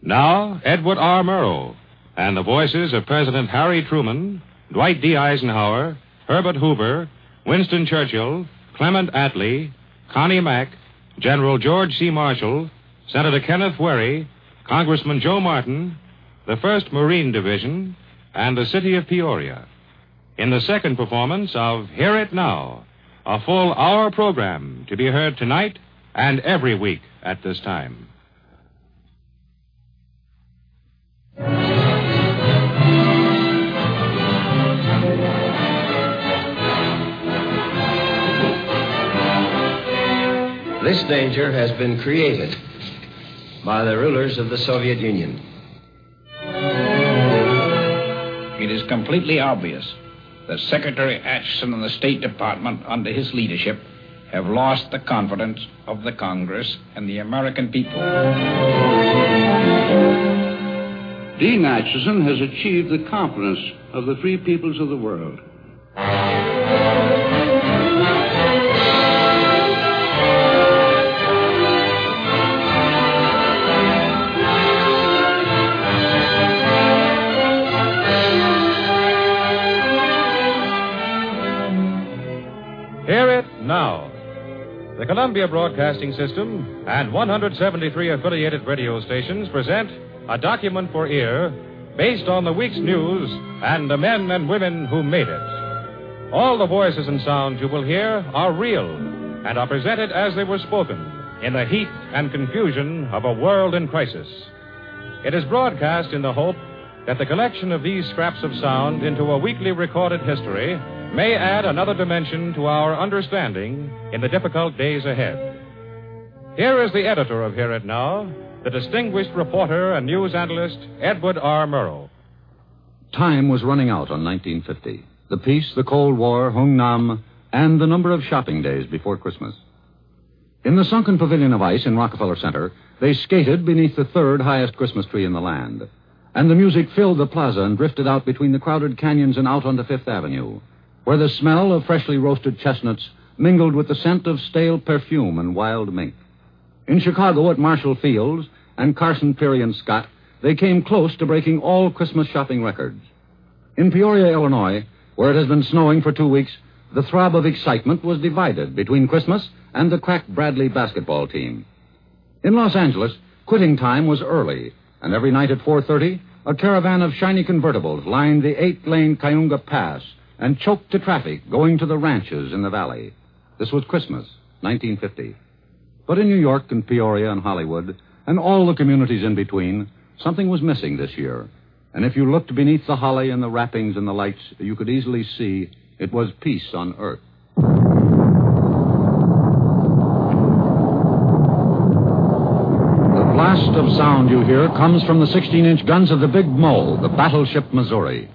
Now, Edward R. Murrow, and the voices of President Harry Truman, Dwight D. Eisenhower, Herbert Hoover, Winston Churchill, Clement Attlee, Connie Mack, General George C. Marshall, Senator Kenneth Wherry, Congressman Joe Martin, the 1st Marine Division, and the city of Peoria. In the second performance of Hear It Now, a full hour program to be heard tonight and every week at this time. This danger has been created by the rulers of the Soviet Union. It is completely obvious that Secretary Acheson and the State Department, under his leadership, have lost the confidence of the Congress and the American people. Dean Acheson has achieved the confidence of the free peoples of the world. Hear It Now. The Columbia Broadcasting System and 173 affiliated radio stations present a document for ear based on the week's news and the men and women who made it. All the voices and sounds you will hear are real and are presented as they were spoken in the heat and confusion of a world in crisis. It is broadcast in the hope that the collection of these scraps of sound into a weekly recorded history may add another dimension to our understanding in the difficult days ahead. Here is the editor of Hear It Now, the distinguished reporter and news analyst, Edward R. Murrow. Time was running out on 1950. The peace, the Cold War, Hung Nam, and the number of shopping days before Christmas. In the sunken pavilion of ice in Rockefeller Center, they skated beneath the third highest Christmas tree in the land. And the music filled the plaza and drifted out between the crowded canyons and out onto Fifth Avenue, where the smell of freshly roasted chestnuts mingled with the scent of stale perfume and wild mink. In Chicago at Marshall Fields and Carson Pirie and Scott, they came close to breaking all Christmas shopping records. In Peoria, Illinois, where it has been snowing for 2 weeks, the throb of excitement was divided between Christmas and the Crack Bradley basketball team. In Los Angeles, quitting time was early, and every night at 4:30, a caravan of shiny convertibles lined the 8-lane Cayuga Pass and choked to traffic going to the ranches in the valley. This was Christmas, 1950. But in New York and Peoria and Hollywood, and all the communities in between, something was missing this year. And if you looked beneath the holly and the wrappings and the lights, you could easily see it was peace on earth. The blast of sound you hear comes from the 16-inch guns of the Big Mo, the battleship Missouri.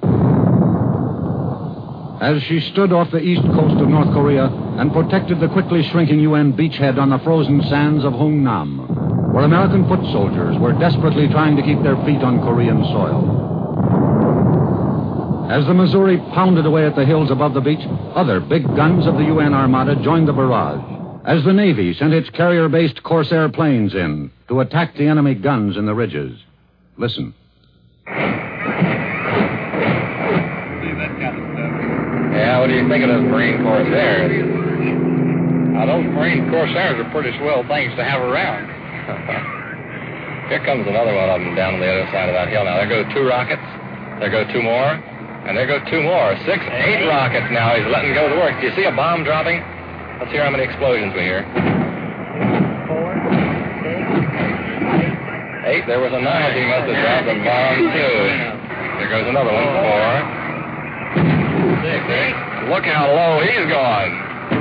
As she stood off the east coast of North Korea and protected the quickly shrinking UN beachhead on the frozen sands of Hung Nam, where American foot soldiers were desperately trying to keep their feet on Korean soil. As the Missouri pounded away at the hills above the beach, other big guns of the UN Armada joined the barrage, as the Navy sent its carrier-based Corsair planes in to attack the enemy guns in the ridges. Listen. Yeah, what do you think of those Marine Corsairs? Now, those Marine Corsairs are pretty swell things to have around. Here comes another one of them down on the other side of that hill. Now, there go 2 rockets. There go 2 more. And there go 2 more. 6, 8 rockets now. He's letting go of the works. Do you see a bomb dropping? Let's hear how many explosions we hear. 4, 6, 8. There was a 9th. He must have dropped a bomb, too. There goes another one. 4. 6. Look how low he's gone.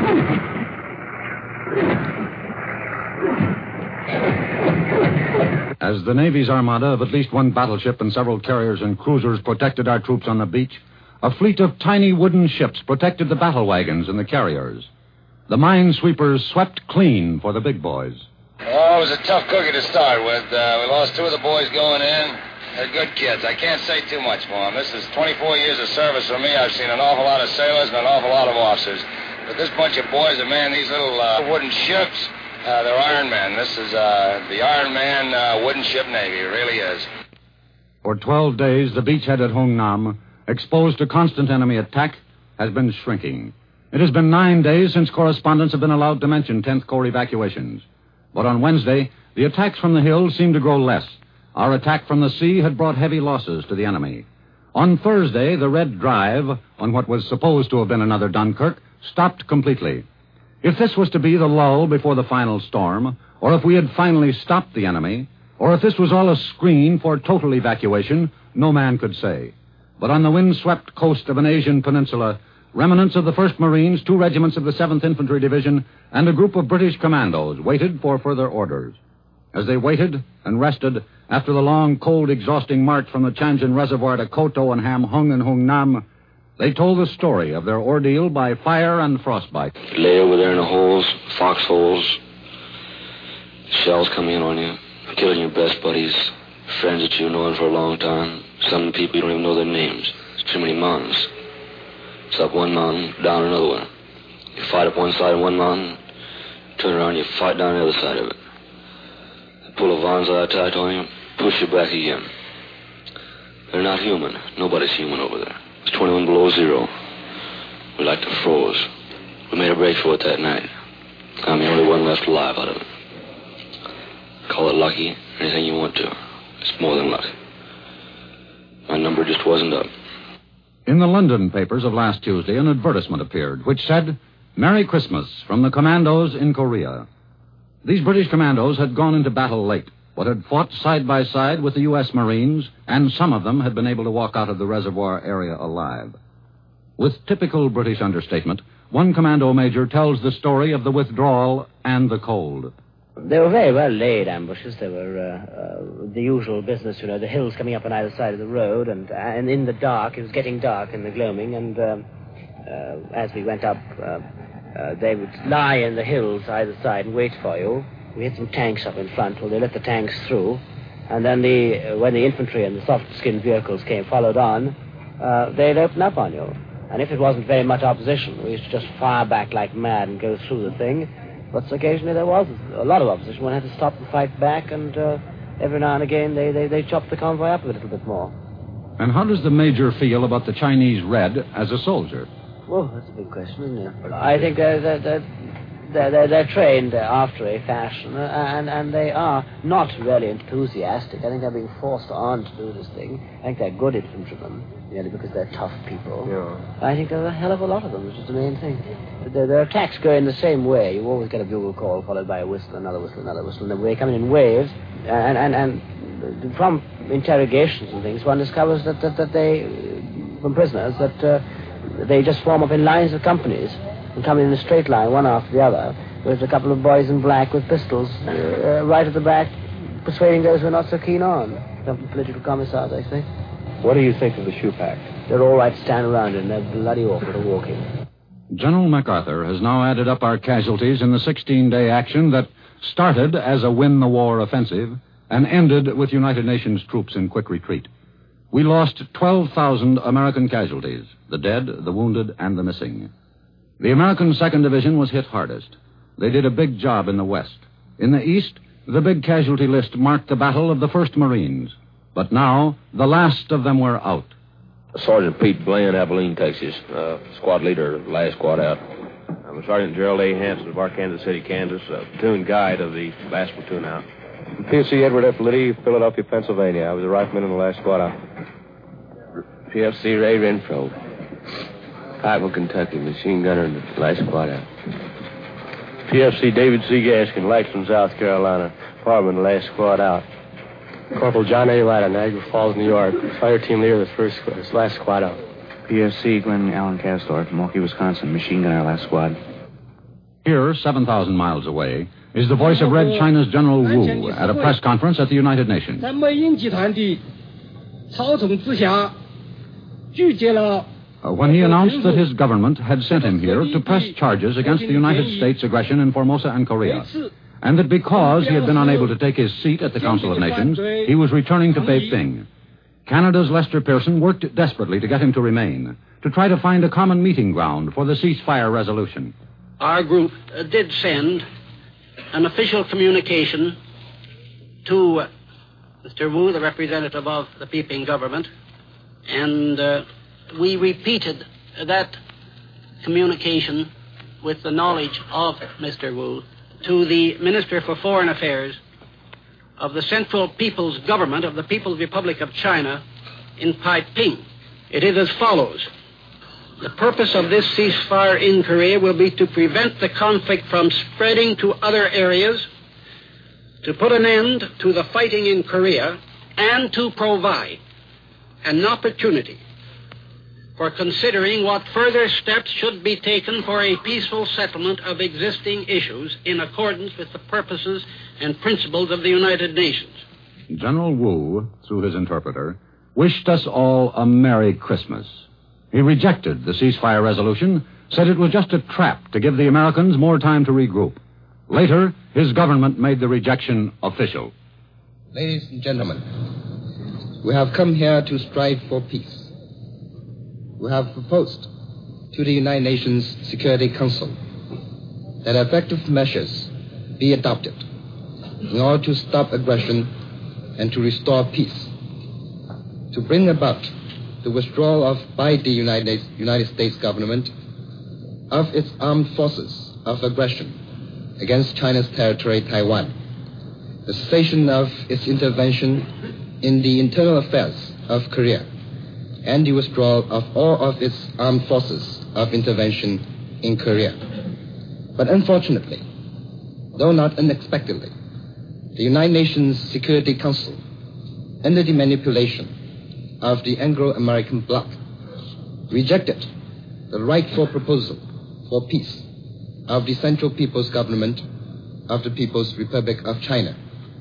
As the Navy's armada of at least 1 battleship and several carriers and cruisers protected our troops on the beach, a fleet of tiny wooden ships protected the battle wagons and the carriers. The minesweepers swept clean for the big boys. Oh, it was a tough cookie to start with. We lost 2 of the boys going in. They're good kids. I can't say too much for them. This is 24 years of service for me. I've seen an awful lot of sailors and an awful lot of officers. But this bunch of boys that man these little wooden ships, They're Iron Men. This is the Iron Man wooden ship Navy. It really is. For 12 days, the beachhead at Hung Nam, exposed to constant enemy attack, has been shrinking. It has been 9 days since correspondents have been allowed to mention 10th Corps evacuations. But on Wednesday, the attacks from the hills seemed to grow less. Our attack from the sea had brought heavy losses to the enemy. On Thursday, the Red Drive, on what was supposed to have been another Dunkirk, stopped completely. If this was to be the lull before the final storm, or if we had finally stopped the enemy, or if this was all a screen for total evacuation, no man could say. But on the wind-swept coast of an Asian peninsula, remnants of the 1st Marines, 2 regiments of the 7th Infantry Division, and a group of British commandos waited for further orders. As they waited and rested after the long, cold, exhausting march from the Tianjin Reservoir to Koto and Ham Hung and Hung Nam, they told the story of their ordeal by fire and frostbite. You lay over there in the holes, foxholes, shells coming in on you, killing your best buddies, friends that you've known for a long time. Some people you don't even know their names. There's too many mountains. It's up one mountain, down another one. You fight up one side of one mountain, turn around, you fight down the other side of it. They pull a Vanzai tight on you, push you back again. They're not human. Nobody's human over there. It's 21 below zero. We like to froze. We made a break for it that night. I'm the only one left alive out of it. Call it lucky, anything you want to. It's more than luck. My number just wasn't up. In the London papers of last Tuesday, an advertisement appeared which said, "Merry Christmas from the commandos in Korea." These British commandos had gone into battle late, but had fought side by side with the U.S. Marines, and some of them had been able to walk out of the reservoir area alive. With typical British understatement, one commando major tells the story of the withdrawal and the cold. They were very well laid ambushes. They were the usual business, the hills coming up on either side of the road, and in the dark, it was getting dark in the gloaming, and as we went up, they would lie in the hills either side and wait for you. We had some tanks up in front. Well, they let the tanks through, and then when the infantry and the soft-skinned vehicles followed on, they'd open up on you. And if it wasn't very much opposition, we used to just fire back like mad and go through the thing. But occasionally there was a lot of opposition. One had to stop and fight back, and every now and again they chopped the convoy up a little bit more. And how does the major feel about the Chinese Red as a soldier? Well, that's a big question, isn't it? I think they're trained after a fashion, and they are not really enthusiastic. I think they're being forced on to do this thing. I think they're good infantrymen, merely because they're tough people. Yeah. I think there's a hell of a lot of them, which is the main thing. Their attacks go in the same way. You always get a bugle call followed by a whistle, another whistle, another whistle, and they come in waves. And from interrogations and things, one discovers that they, from prisoners, that they just form up in lines of companies and come in a straight line, one after the other, with a couple of boys in black with pistols right at the back, persuading those who are not so keen on. Some political commissars, I think. What do you think of the shoe pack? They're all right to stand around in. They're bloody awful to walk in. General MacArthur has now added up our casualties in the 16-day action that started as a win-the-war offensive and ended with United Nations troops in quick retreat. We lost 12,000 American casualties, the dead, the wounded, and the missing. The American 2nd Division was hit hardest. They did a big job in the west. In the east, the big casualty list marked the battle of the 1st Marines. But now, the last of them were out. Sergeant Pete Glenn, Abilene, Texas. Squad leader, last squad out. I'm Sergeant Gerald A. Hanson of Arkansas City, Kansas. Platoon guide of the last platoon out. PFC Edward F. Liddy, Philadelphia, Pennsylvania. I was a rifleman in the last squad out. PFC Ray Renfro, Pikeville, Kentucky, machine gunner in the last squad out. PFC David C. Gaskin, Laxton, South Carolina, fireman, last squad out. Corporal John A. Ryder, Niagara Falls, New York, fire team leader, the last squad out. PFC Glenn Allen Castor, Milwaukee, Wisconsin, machine gunner, last squad. Here, 7,000 miles away, is the voice of Red China's General Wu at a press conference at the United Nations. When he announced that his government had sent him here to press charges against the United States' aggression in Formosa and Korea, and that because he had been unable to take his seat at the Council of Nations, he was returning to Beiping. Canada's Lester Pearson worked desperately to get him to remain, to try to find a common meeting ground for the ceasefire resolution. Our group did send an official communication to Mr. Wu, the representative of the Peeping government, and we repeated that communication with the knowledge of Mr. Wu to the Minister for Foreign Affairs of the Central People's Government of the People's Republic of China in Taiping. It is as follows. The purpose of this ceasefire in Korea will be to prevent the conflict from spreading to other areas, to put an end to the fighting in Korea, and to provide an opportunity for considering what further steps should be taken for a peaceful settlement of existing issues in accordance with the purposes and principles of the United Nations. General Wu, through his interpreter, wished us all a Merry Christmas. He rejected the ceasefire resolution, said it was just a trap to give the Americans more time to regroup. Later, his government made the rejection official. Ladies and gentlemen, we have come here to strive for peace. We have proposed to the United Nations Security Council that effective measures be adopted in order to stop aggression and to restore peace, to bring about the withdrawal by the United States government of its armed forces of aggression against China's territory, Taiwan, the cessation of its intervention in the internal affairs of Korea, and the withdrawal of all of its armed forces of intervention in Korea. But unfortunately, though not unexpectedly, the United Nations Security Council, under the manipulation of the Anglo-American bloc, rejected the rightful proposal for peace of the Central People's Government of the People's Republic of China.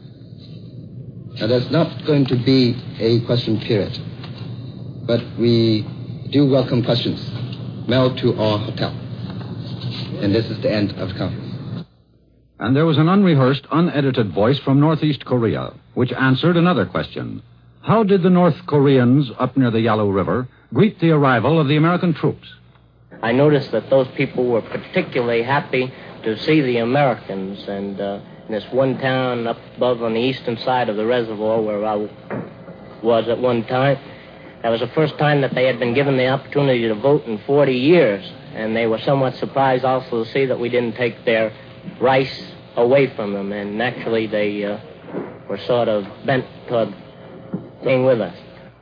Now, there's not going to be a question period, but we do welcome questions mailed to our hotel. And this is the end of the conference. And there was an unrehearsed, unedited voice from Northeast Korea, which answered another question. How did the North Koreans up near the Yalu River greet the arrival of the American troops? I noticed that those people were particularly happy to see the Americans, and in this one town up above on the eastern side of the reservoir where I was at one time, that was the first time that they had been given the opportunity to vote in 40 years, and they were somewhat surprised also to see that we didn't take their rice away from them, and actually they were sort of bent toward being with us.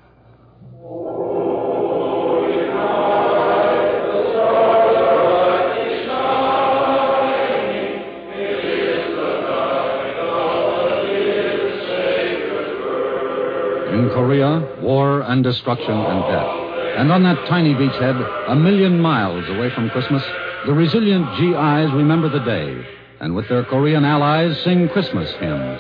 In Korea, war and destruction and death. And on that tiny beachhead, 1,000,000 miles away from Christmas, the resilient GIs remember the day, and with their Korean allies sing Christmas hymns.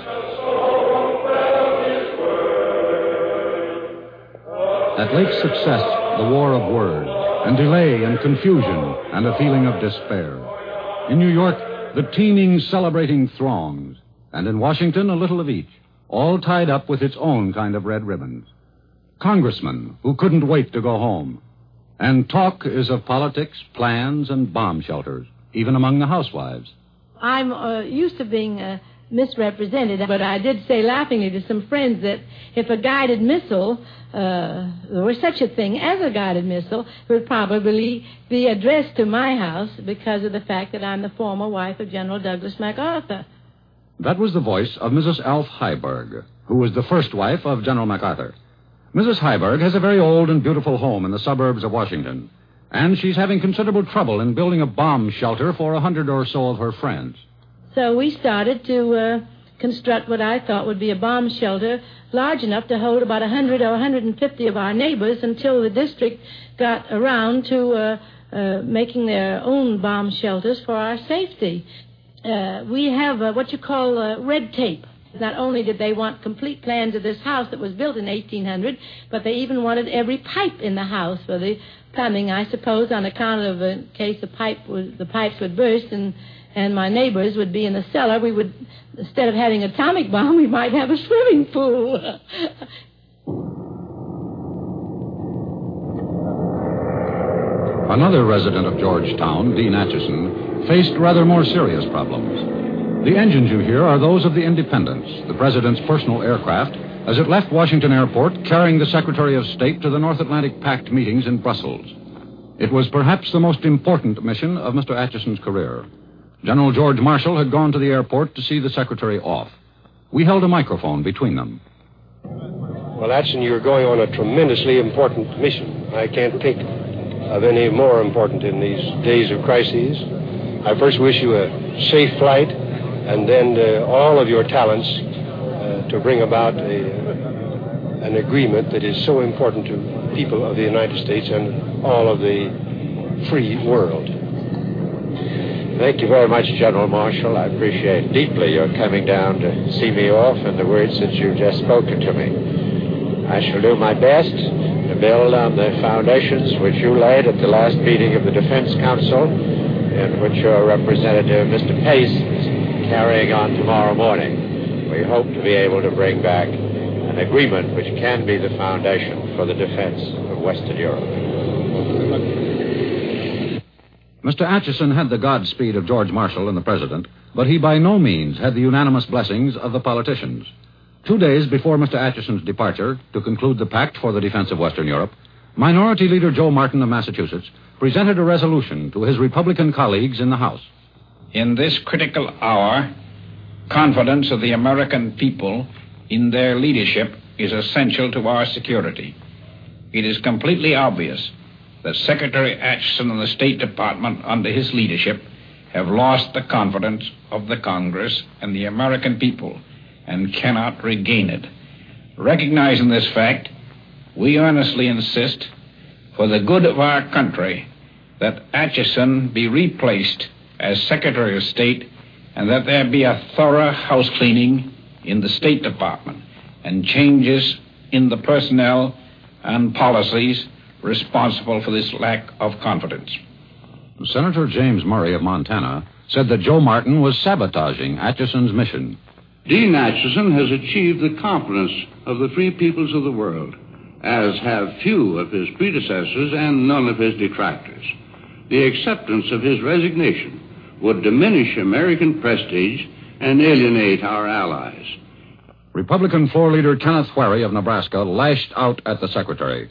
At Lake Success, the war of words, and delay and confusion, and a feeling of despair. In New York, the teeming, celebrating throngs, and in Washington, a little of each, all tied up with its own kind of red ribbons. Congressmen who couldn't wait to go home. And talk is of politics, plans, and bomb shelters, even among the housewives. I'm used to being misrepresented, but I did say laughingly to some friends that if a guided missile, there were such a thing as a guided missile, it would probably be addressed to my house because of the fact that I'm the former wife of General Douglas MacArthur. That was the voice of Mrs. Alf Heiberg, who was the first wife of General MacArthur. Mrs. Heiberg has a very old and beautiful home in the suburbs of Washington, and she's having considerable trouble in building a bomb shelter for 100 or so of her friends. So we started to construct what I thought would be a bomb shelter large enough to hold about 100 or 150 of our neighbors until the district got around to making their own bomb shelters for our safety. We have what you call red tape. Not only did they want complete plans of this house that was built in 1800, but they even wanted every pipe in the house for the plumbing, I suppose, on account of in case the pipes would burst and my neighbors would be in the cellar. We would, instead of having an atomic bomb, we might have a swimming pool. Another resident of Georgetown, Dean Acheson, faced rather more serious problems. The engines you hear are those of the Independence, the President's personal aircraft, as it left Washington Airport carrying the Secretary of State to the North Atlantic Pact meetings in Brussels. It was perhaps the most important mission of Mr. Atchison's career. General George Marshall had gone to the airport to see the Secretary off. We held a microphone between them. Well, Atchison, you're going on a tremendously important mission. I can't think of any more important in these days of crises. I first wish you a safe flight, and then all of your talents to bring about an agreement that is so important to people of the United States and all of the free world. Thank you very much, General Marshall. I appreciate deeply your coming down to see me off and the words that you've just spoken to me. I shall do my best to build on the foundations which you laid at the last meeting of the Defense Council and which your representative, Mr. Pace, is carrying on tomorrow morning. We hope to be able to bring back an agreement which can be the foundation for the defense of Western Europe. Mr. Atchison had the Godspeed of George Marshall and the President, but he by no means had the unanimous blessings of the politicians. 2 days before Mr. Atchison's departure to conclude the pact for the defense of Western Europe, Minority Leader Joe Martin of Massachusetts presented a resolution to his Republican colleagues in the House. In this critical hour, confidence of the American people in their leadership is essential to our security. It is completely obvious that Secretary Atchison and the State Department under his leadership have lost the confidence of the Congress and the American people and cannot regain it. Recognizing this fact, we earnestly insist, for the good of our country, that Atchison be replaced as Secretary of State and that there be a thorough house cleaning in the State Department and changes in the personnel and policies responsible for this lack of confidence. Senator James Murray of Montana said that Joe Martin was sabotaging Atchison's mission. Dean Atchison has achieved the confidence of the free peoples of the world, as have few of his predecessors and none of his detractors. The acceptance of his resignation would diminish American prestige and alienate our allies. Republican floor leader Kenneth Wherry of Nebraska lashed out at the Secretary.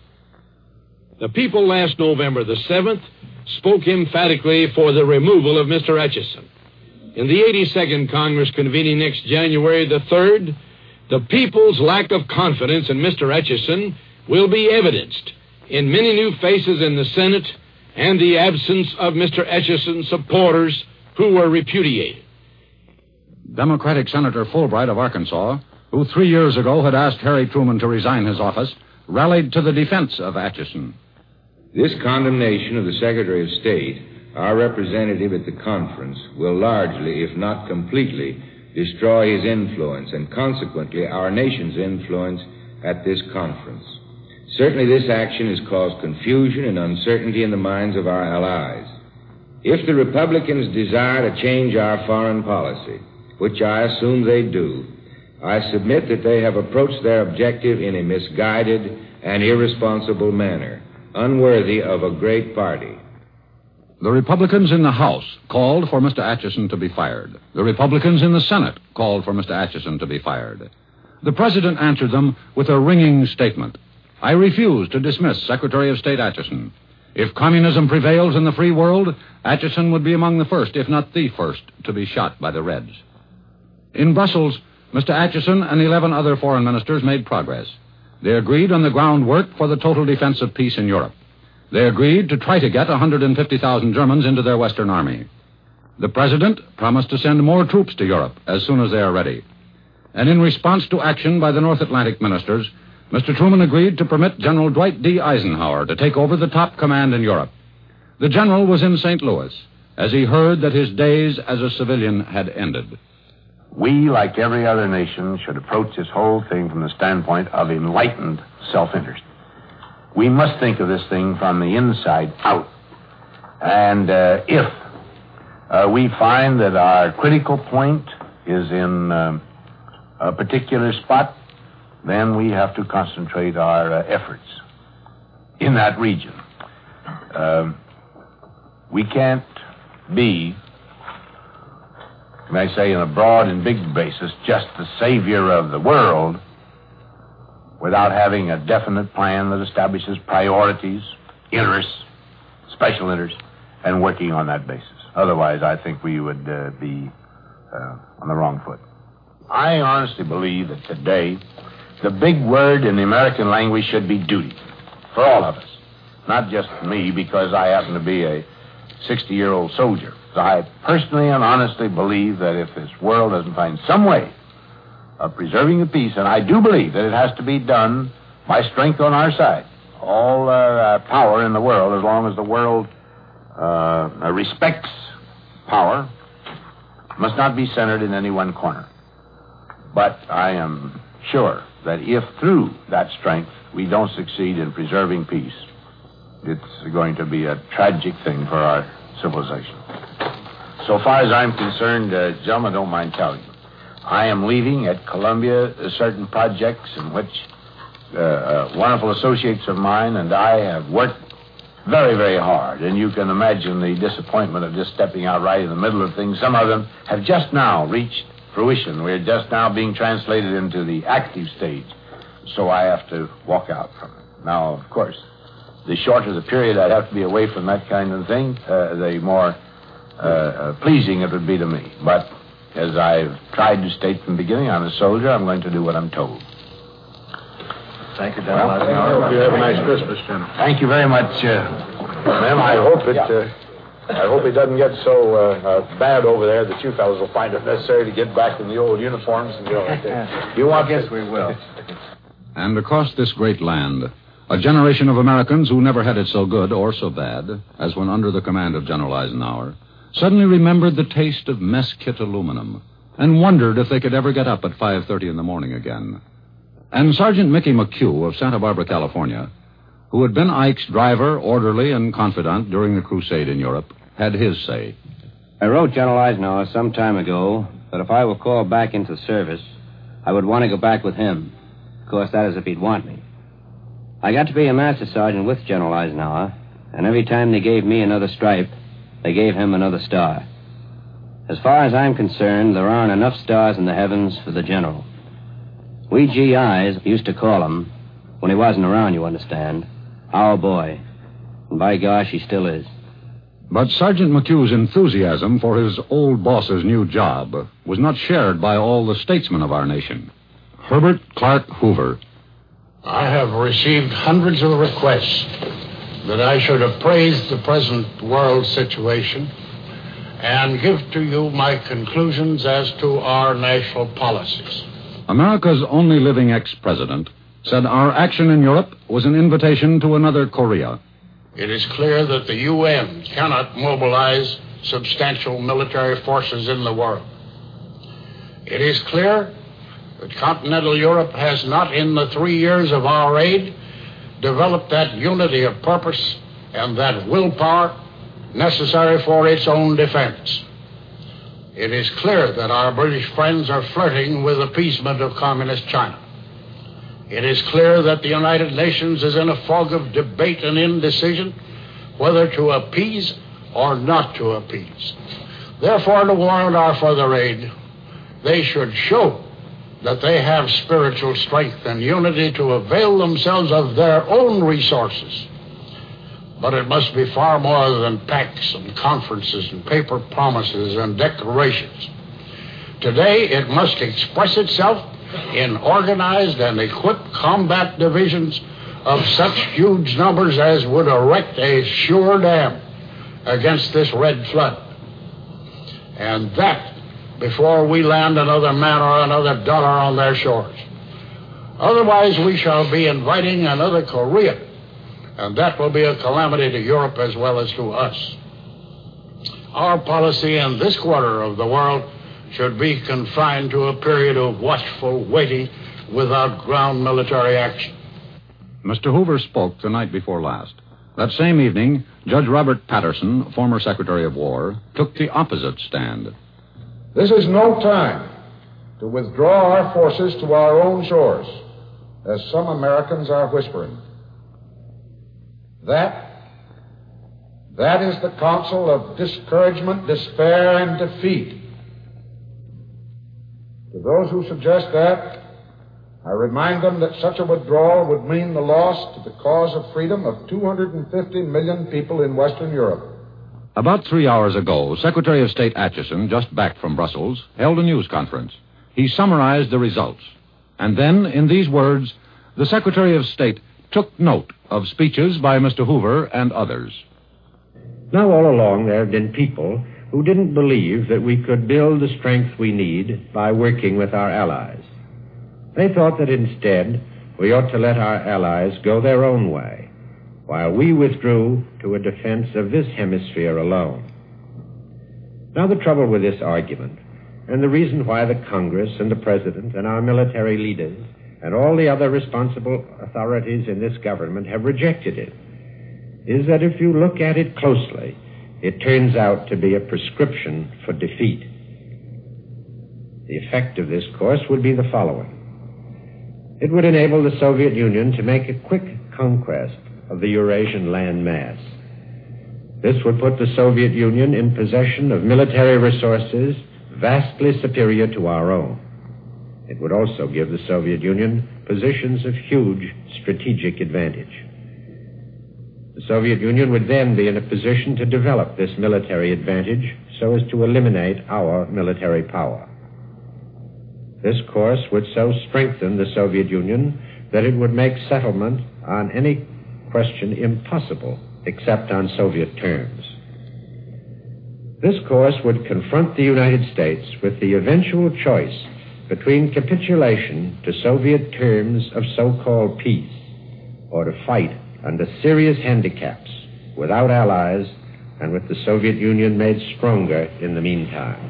The people last November the 7th spoke emphatically for the removal of Mr. Atchison. In the 82nd Congress convening next January the 3rd, the people's lack of confidence in Mr. Atchison will be evidenced in many new faces in the Senate and the absence of Mr. Atchison's supporters who were repudiated. Democratic Senator Fulbright of Arkansas, who 3 years ago had asked Harry Truman to resign his office, rallied to the defense of Atchison. This condemnation of the Secretary of State, our representative at the conference, will largely, if not completely, destroy his influence and consequently our nation's influence at this conference. Certainly this action has caused confusion and uncertainty in the minds of our allies. If the Republicans desire to change our foreign policy, which I assume they do, I submit that they have approached their objective in a misguided and irresponsible manner, unworthy of a great party. The Republicans in the House called for Mr. Atchison to be fired. The Republicans in the Senate called for Mr. Atchison to be fired. The President answered them with a ringing statement. I refuse to dismiss Secretary of State Atchison. If communism prevails in the free world, Atchison would be among the first, if not the first, to be shot by the Reds. In Brussels, Mr. Atchison and 11 other foreign ministers made progress. They agreed on the groundwork for the total defense of peace in Europe. They agreed to try to get 150,000 Germans into their Western Army. The President promised to send more troops to Europe as soon as they are ready. And in response to action by the North Atlantic ministers, Mr. Truman agreed to permit General Dwight D. Eisenhower to take over the top command in Europe. The general was in St. Louis as he heard that his days as a civilian had ended. We, like every other nation, should approach this whole thing from the standpoint of enlightened self-interest. We must think of this thing from the inside out. And if we find that our critical point is in a particular spot, then we have to concentrate our efforts in that region. We can't be can I say, in a broad and big basis, just the savior of the world without having a definite plan that establishes priorities, interests, special interests, and working on that basis. Otherwise, I think we would be on the wrong foot. I honestly believe that today the big word in the American language should be duty for all of us. Not just me, because I happen to be a 60-year-old soldier. I personally and honestly believe that if this world doesn't find some way of preserving the peace, and I do believe that it has to be done by strength on our side, all power in the world, as long as the world respects power, must not be centered in any one corner. But I am sure that if through that strength we don't succeed in preserving peace, it's going to be a tragic thing for our civilization. So far as I'm concerned, gentlemen, don't mind telling you, I am leaving at Columbia certain projects in which wonderful associates of mine and I have worked very, very hard. And you can imagine the disappointment of just stepping out right in the middle of things. Some of them have just now reached fruition. We're just now being translated into the active stage. So I have to walk out from it. Now, of course, the shorter the period I'd have to be away from that kind of thing, the more pleasing it would be to me. But as I've tried to state from the beginning, I'm a soldier. I'm going to do what I'm told. Thank you, General Eisenhower. I hope you have a nice Christmas, General. Thank you very much, ma'am. I hope it doesn't get so bad over there that you fellows will find it necessary to get back in the old uniforms and go like that. You want this? We will. And across this great land, a generation of Americans who never had it so good or so bad as when under the command of General Eisenhower suddenly remembered the taste of mess kit aluminum and wondered if they could ever get up at 5:30 in the morning again. And Sergeant Mickey McHugh of Santa Barbara, California, who had been Ike's driver, orderly, and confidant during the crusade in Europe, had his say. I wrote General Eisenhower some time ago that if I were called back into service, I would want to go back with him. Of course, that is if he'd want me. I got to be a master sergeant with General Eisenhower, and every time they gave me another stripe, they gave him another star. As far as I'm concerned, there aren't enough stars in the heavens for the general. We GIs used to call him, when he wasn't around, you understand, our boy. And by gosh, he still is. But Sergeant McHugh's enthusiasm for his old boss's new job was not shared by all the statesmen of our nation. Herbert Clark Hoover. I have received hundreds of requests that I should appraise the present world situation and give to you my conclusions as to our national policies. America's only living ex-president said our action in Europe was an invitation to another Korea. It is clear that the UN cannot mobilize substantial military forces in the world. It is clear that continental Europe has not, in the 3 years of our aid, developed that unity of purpose and that willpower necessary for its own defense. It is clear that our British friends are flirting with appeasement of communist China. It is clear that the United Nations is in a fog of debate and indecision whether to appease or not to appease. Therefore, to warrant our further aid, they should show that they have spiritual strength and unity to avail themselves of their own resources. But it must be far more than pacts and conferences and paper promises and declarations. Today, it must express itself in organized and equipped combat divisions of such huge numbers as would erect a sure dam against this red flood. And that before we land another man or another dollar on their shores. Otherwise, we shall be inviting another Korea, and that will be a calamity to Europe as well as to us. Our policy in this quarter of the world should be confined to a period of watchful waiting without ground military action. Mr. Hoover spoke the night before last. That same evening, Judge Robert Patterson, former Secretary of War, took the opposite stand. This is no time to withdraw our forces to our own shores, as some Americans are whispering. That is the counsel of discouragement, despair, and defeat To those who suggest that, I remind them that such a withdrawal would mean the loss to the cause of freedom of 250 million people in Western Europe. About 3 hours ago, Secretary of State Acheson, just back from Brussels, held a news conference. He summarized the results. And then, in these words, the Secretary of State took note of speeches by Mr. Hoover and others. Now, all along, there have been people who didn't believe that we could build the strength we need by working with our allies. They thought that instead we ought to let our allies go their own way, while we withdrew to a defense of this hemisphere alone. Now, the trouble with this argument, and the reason why the Congress and the President and our military leaders and all the other responsible authorities in this government have rejected it, is that if you look at it closely, it turns out to be a prescription for defeat. The effect of this course would be the following. It would enable the Soviet Union to make a quick conquest of the Eurasian land mass. This would put the Soviet Union in possession of military resources vastly superior to our own. It would also give the Soviet Union positions of huge strategic advantage. The Soviet Union would then be in a position to develop this military advantage so as to eliminate our military power. This course would so strengthen the Soviet Union that it would make settlement on any question impossible except on Soviet terms. This course would confront the United States with the eventual choice between capitulation to Soviet terms of so-called peace or to fight under serious handicaps without allies and with the Soviet Union made stronger in the meantime.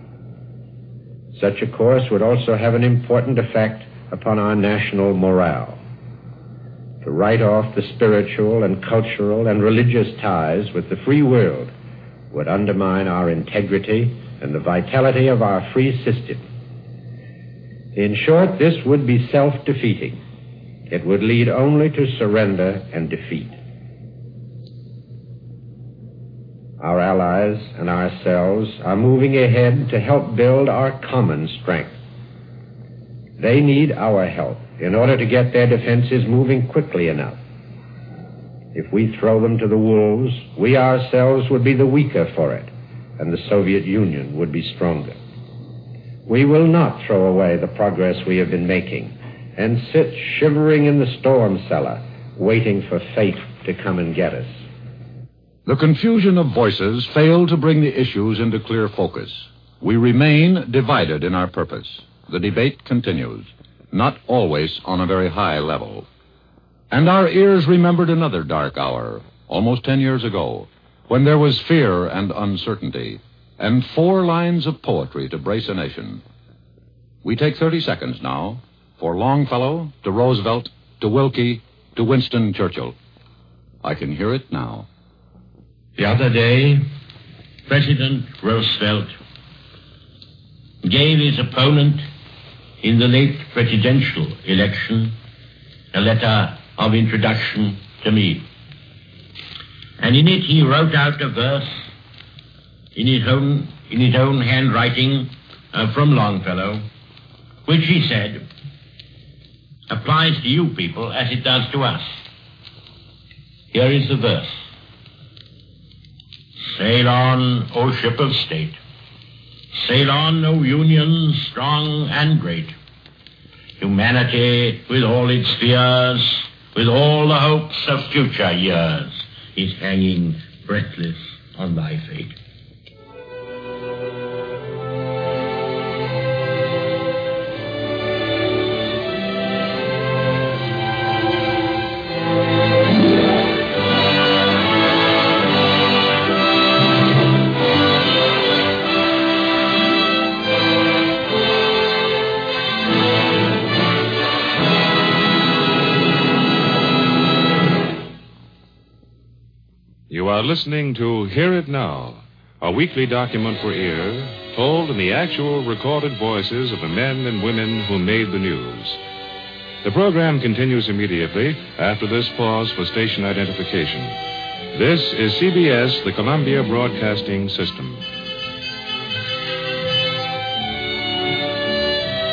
Such a course would also have an important effect upon our national morale. To write off the spiritual and cultural and religious ties with the free world would undermine our integrity and the vitality of our free system. In short, this would be self-defeating. It would lead only to surrender and defeat. Our allies and ourselves are moving ahead to help build our common strength. They need our help in order to get their defenses moving quickly enough. If we throw them to the wolves, we ourselves would be the weaker for it, and the Soviet Union would be stronger. We will not throw away the progress we have been making and sit shivering in the storm cellar, waiting for fate to come and get us. The confusion of voices failed to bring the issues into clear focus. We remain divided in our purpose. The debate continues, not always on a very high level. And our ears remembered another dark hour, almost 10 years ago, when there was fear and uncertainty, and 4 lines of poetry to brace a nation. We take 30 seconds now for Longfellow, to Roosevelt, to Wilkie, to Winston Churchill. I can hear it now. The other day, President Roosevelt gave his opponent in the late presidential election a letter of introduction to me. And in it he wrote out a verse in his own handwriting from Longfellow, which he said applies to you people as it does to us. Here is the verse. Sail on, O ship of state. Sail on, O Union strong and great. Humanity, with all its fears, with all the hopes of future years, is hanging breathless on thy fate. You are listening to Hear It Now, a weekly document for ear, told in the actual recorded voices of the men and women who made the news. The program continues immediately after this pause for station identification. This is CBS, the Columbia Broadcasting System.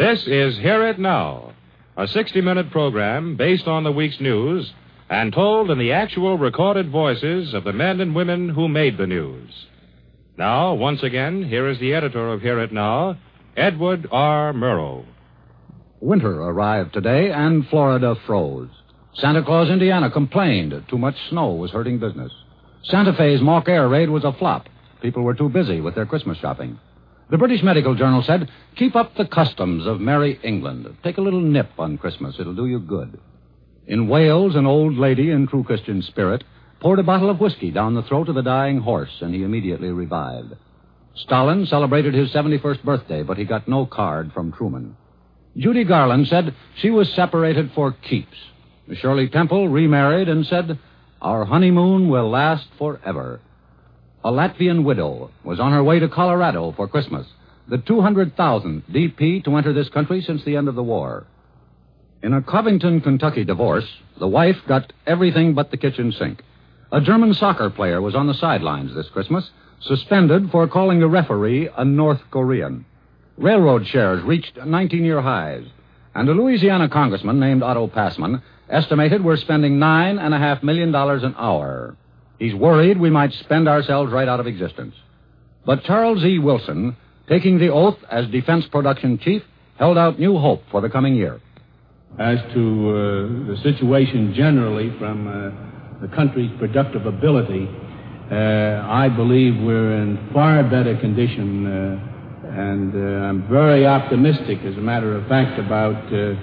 This is Hear It Now, a 60-minute program based on the week's news and told in the actual recorded voices of the men and women who made the news. Now, once again, here is the editor of Hear It Now, Edward R. Murrow. Winter arrived today, and Florida froze. Santa Claus, Indiana, complained too much snow was hurting business. Santa Fe's mock air raid was a flop. People were too busy with their Christmas shopping. The British Medical Journal said, keep up the customs of merry England. Take a little nip on Christmas. It'll do you good. In Wales, an old lady in true Christian spirit poured a bottle of whiskey down the throat of the dying horse, and he immediately revived. Stalin celebrated his 71st birthday, but he got no card from Truman. Judy Garland said she was separated for keeps. Shirley Temple remarried and said, our honeymoon will last forever. A Latvian widow was on her way to Colorado for Christmas, the 200,000th DP to enter this country since the end of the war. In a Covington, Kentucky divorce, the wife got everything but the kitchen sink. A German soccer player was on the sidelines this Christmas, suspended for calling the referee a North Korean. Railroad shares reached 19-year highs, and a Louisiana congressman named Otto Passman estimated we're spending $9.5 million an hour. He's worried we might spend ourselves right out of existence. But Charles E. Wilson, taking the oath as Defense Production Chief, held out new hope for the coming year. As to the situation generally from the country's productive ability, I believe we're in far better condition, and I'm very optimistic, as a matter of fact, about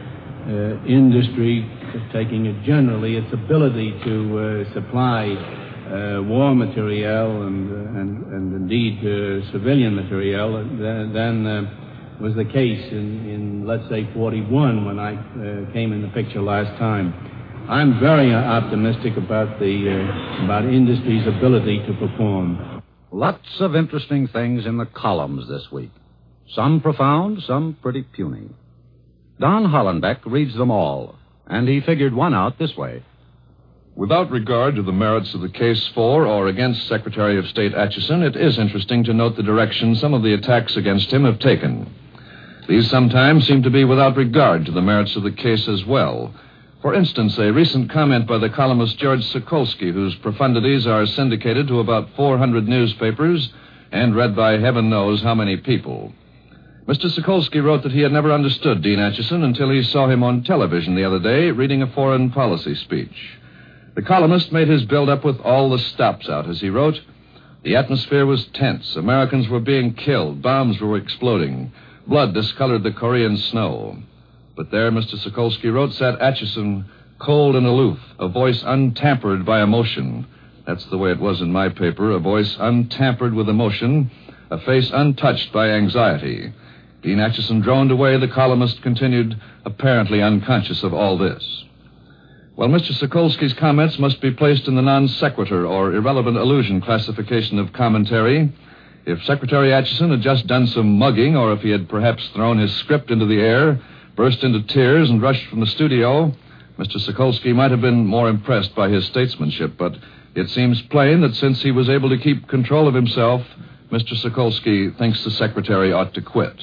industry, taking it generally, its ability to supply war material and indeed civilian material than was the case in let's say 41 when I came in the picture last time. I'm very optimistic about industry's ability to perform. Lots of interesting things in the columns this week. Some profound, some pretty puny. Don Hollenbeck reads them all, and he figured one out this way. Without regard to the merits of the case for or against Secretary of State Acheson, it is interesting to note the direction some of the attacks against him have taken. These sometimes seem to be without regard to the merits of the case as well. For instance, a recent comment by the columnist George Sokolsky, whose profundities are syndicated to about 400 newspapers and read by heaven knows how many people. Mr. Sokolsky wrote that he had never understood Dean Acheson until he saw him on television the other day reading a foreign policy speech. The columnist made his build-up with all the stops out, as he wrote. The atmosphere was tense. Americans were being killed. Bombs were exploding. Blood discolored the Korean snow. But there, Mr. Sokolsky wrote, sat Acheson, cold and aloof, a voice untampered by emotion. That's the way it was in my paper, a voice untampered with emotion, a face untouched by anxiety. Dean Acheson droned away. The columnist continued, apparently unconscious of all this. Well, Mr. Sokolsky's comments must be placed in the non sequitur or irrelevant allusion classification of commentary. If Secretary Acheson had just done some mugging, or if he had perhaps thrown his script into the air, burst into tears, and rushed from the studio, Mr. Sokolsky might have been more impressed by his statesmanship, but it seems plain that since he was able to keep control of himself, Mr. Sokolsky thinks the Secretary ought to quit.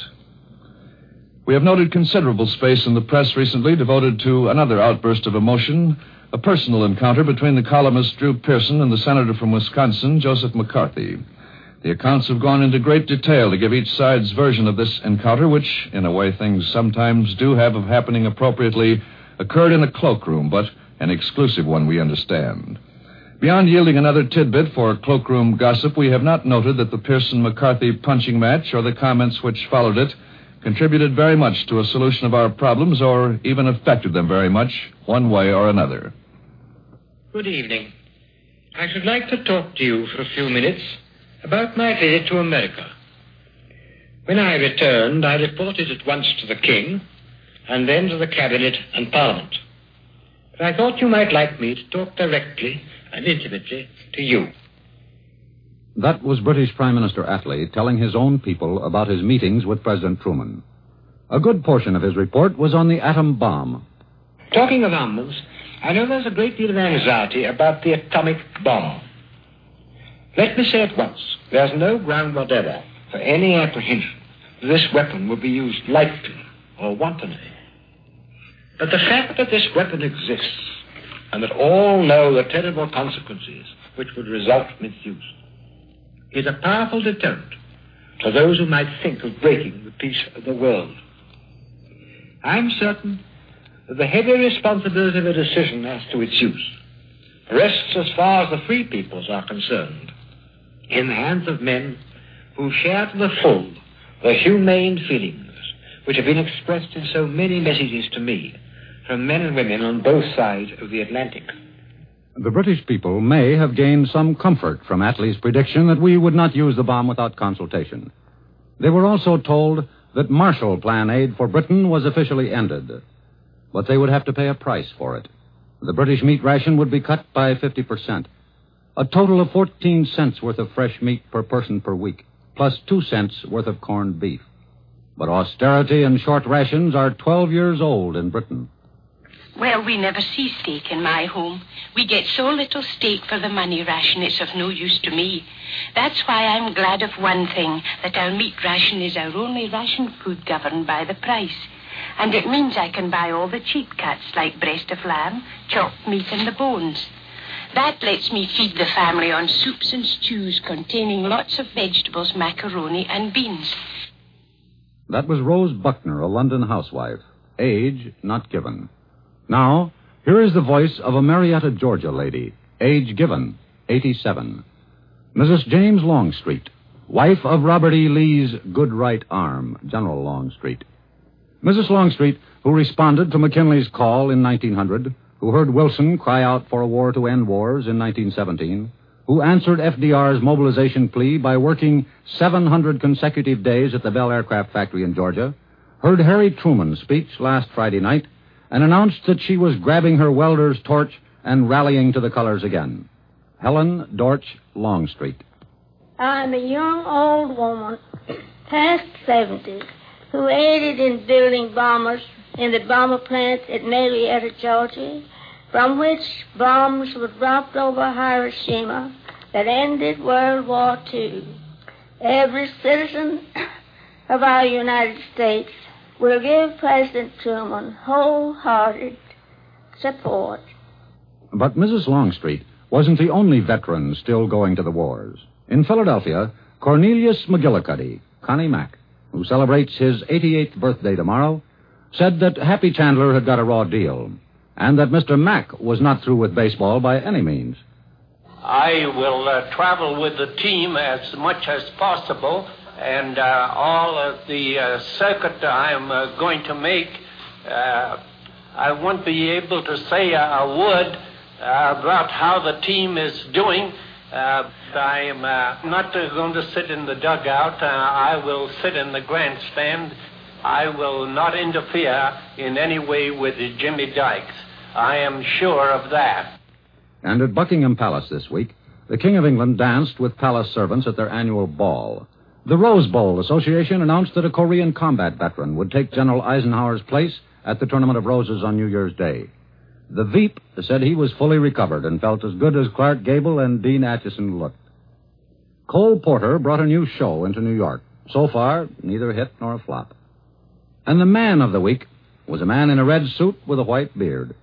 We have noted considerable space in the press recently devoted to another outburst of emotion, a personal encounter between the columnist Drew Pearson and the senator from Wisconsin, Joseph McCarthy. The accounts have gone into great detail to give each side's version of this encounter, which, in a way things sometimes do have of happening appropriately, occurred in a cloakroom, but an exclusive one, we understand. Beyond yielding another tidbit for cloakroom gossip, we have not noted that the Pearson-McCarthy punching match or the comments which followed it contributed very much to a solution of our problems or even affected them very much, one way or another. Good evening. I should like to talk to you for a few minutes about my visit to America. When I returned, I reported at once to the King and then to the Cabinet and Parliament. But I thought you might like me to talk directly and intimately to you. That was British Prime Minister Attlee telling his own people about his meetings with President Truman. A good portion of his report was on the atom bomb. Talking of bombs, I know there's a great deal of anxiety about the atomic bomb. Let me say at once, there's no ground whatever for any apprehension that this weapon will be used lightly or wantonly. But the fact that this weapon exists, and that all know the terrible consequences which would result from its use, is a powerful deterrent to those who might think of breaking the peace of the world. I am certain that the heavy responsibility of a decision as to its use rests, as far as the free peoples are concerned, in the hands of men who share to the full the humane feelings which have been expressed in so many messages to me from men and women on both sides of the Atlantic. The British people may have gained some comfort from Attlee's prediction that we would not use the bomb without consultation. They were also told that Marshall Plan aid for Britain was officially ended, but they would have to pay a price for it. The British meat ration would be cut by 50%, a total of 14 cents worth of fresh meat per person per week, plus 2 cents worth of corned beef. But austerity and short rations are 12 years old in Britain. Well, we never see steak in my home. We get so little steak for the money ration, it's of no use to me. That's why I'm glad of one thing, that our meat ration is our only ration food governed by the price. And it means I can buy all the cheap cuts, like breast of lamb, chopped meat, and the bones. That lets me feed the family on soups and stews containing lots of vegetables, macaroni, and beans. That was Rose Buckner, a London housewife. Age not given. Now, here is the voice of a Marietta, Georgia lady, age given, 87. Mrs. James Longstreet, wife of Robert E. Lee's good right arm, General Longstreet. Mrs. Longstreet, who responded to McKinley's call in 1900, who heard Wilson cry out for a war to end wars in 1917, who answered FDR's mobilization plea by working 700 consecutive days at the Bell Aircraft Factory in Georgia, heard Harry Truman's speech last Friday night, and announced that she was grabbing her welder's torch and rallying to the colors again. Helen Dortch Longstreet. I'm a young old woman, past 70, who aided in building bombers in the bomber plant at Marietta, Georgia, from which bombs were dropped over Hiroshima that ended World War II. Every citizen of our United States will give President Truman wholehearted support. But Mrs. Longstreet wasn't the only veteran still going to the wars. In Philadelphia, Cornelius McGillicuddy, Connie Mack, who celebrates his 88th birthday tomorrow, said that Happy Chandler had got a raw deal, and that Mr. Mack was not through with baseball by any means. I will travel with the team as much as possible, and all of the circuit I'm going to make, I won't be able to say a word about how the team is doing. I'm not going to sit in the dugout. I will sit in the grandstand. I will not interfere in any way with Jimmy Dykes. I am sure of that. And at Buckingham Palace this week, the King of England danced with palace servants at their annual ball. The Rose Bowl Association announced that a Korean combat veteran would take General Eisenhower's place at the Tournament of Roses on New Year's Day. The Veep said he was fully recovered and felt as good as Clark Gable and Dean Acheson looked. Cole Porter brought a new show into New York. So far, neither a hit nor a flop. And the man of the week was a man in a red suit with a white beard.